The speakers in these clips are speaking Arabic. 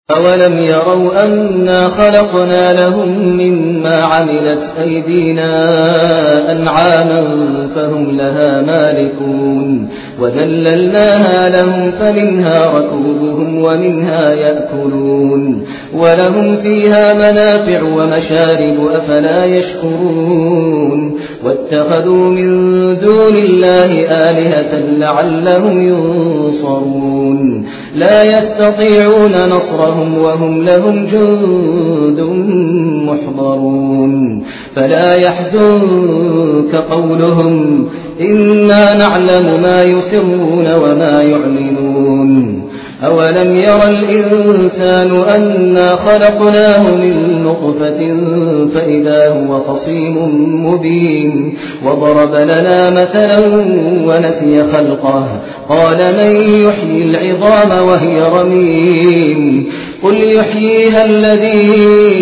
أولم يروا أنا خلقنا لهم مما عملت أيدينا أنعاما فهم لها مالكون وذللناها لهم فمنها ركوبهم ومنها يأكلون ولهم فيها منافع ومشارب أفلا يشكرون واتخذوا من دون الله آلهة لعلهم ينصرون لا يستطيعون نصرهم وهم لهم جند محضرون فلا يحزنك قولهم إنا نعلم ما يسرون وما يعلنون أولم ير الإنسان أنا خلقناه من نطفة فإذا هو خصيم مبين وضرب لنا مثلا ونسي خلقه قال من يحيي العظام وهي رميم قل يحييها الذي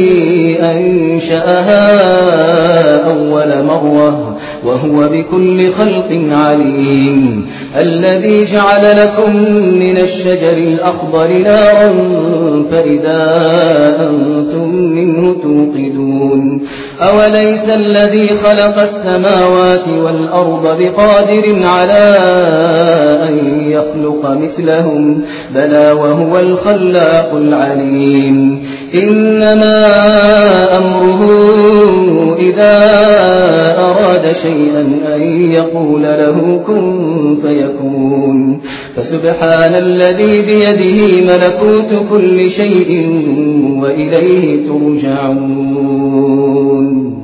أنشأها أول مرة وهو بكل خلق عليم الذي جعل لكم من الشجر الأخضر نارا فإذا أنتم منه توقدون أوليس الذي خلق السماوات والأرض بقادر على أن يخلق مثلهم بلى وهو الخلاق العليم إنما أمره إذا أراد شيئا أن يقول له كن فيكون فسبحان الذي بيده ملكوت كل شيء وإليه ترجعون